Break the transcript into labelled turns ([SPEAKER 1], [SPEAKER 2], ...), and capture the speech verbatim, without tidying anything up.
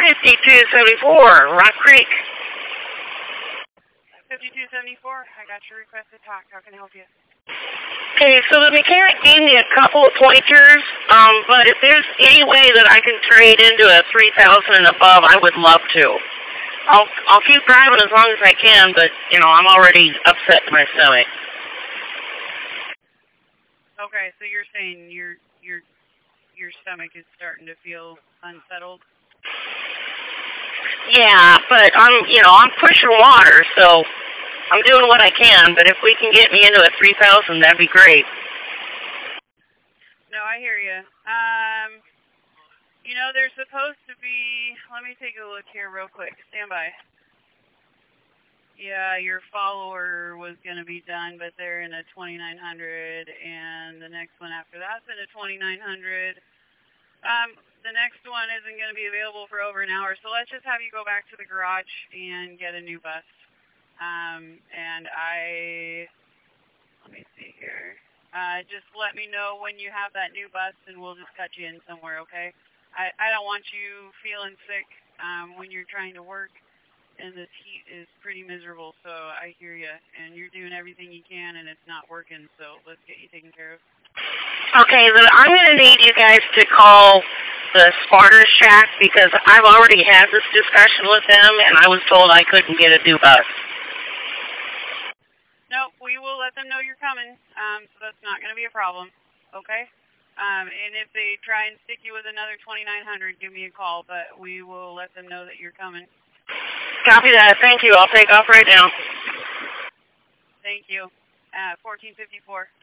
[SPEAKER 1] fifty-two seventy-four, Rock Creek.
[SPEAKER 2] fifty-two seventy-four, I got your request to talk. How can I help you?
[SPEAKER 1] Okay, so the mechanic gave me a couple of pointers, um, but if there's any way that I can trade into a three thousand and above, I would love to. I'll I'll keep driving as long as I can, but, you know, I'm already upset to my stomach.
[SPEAKER 2] Okay, so you're saying your your your stomach is starting to feel unsettled?
[SPEAKER 1] Yeah, but I'm, you know, I'm pushing water, so I'm doing what I can, but if we can get me into a three thousand, that'd be great.
[SPEAKER 2] No, I hear you. Um, you know, there's supposed to be, let me take a look here real quick. Stand by. Yeah, your follower was going to be done, but they're in a twenty-nine hundred, and the next one after that's in a twenty-nine hundred. Um, the next one isn't going to be available for over an hour, so let's just have you go back to the garage and get a new bus. Um, and I, let me see here. Uh, just let me know when you have that new bus, and we'll just cut you in somewhere, okay? I, I don't want you feeling sick um, when you're trying to work, and this heat is pretty miserable, so I hear you. And you're doing everything you can, and it's not working, so let's get you taken care of.
[SPEAKER 1] Okay, then I'm going to need you guys to call the Sparta Shack because I've already had this discussion with them, and I was told I couldn't get a new bus.
[SPEAKER 2] No, we will let them know you're coming, um, so that's not going to be a problem, okay? Um, and if they try and stick you with another twenty-nine hundred, give me a call, but we will let them know that you're coming.
[SPEAKER 1] Copy that. Thank you. I'll take off right now.
[SPEAKER 2] Thank you. Uh, fourteen fifty-four.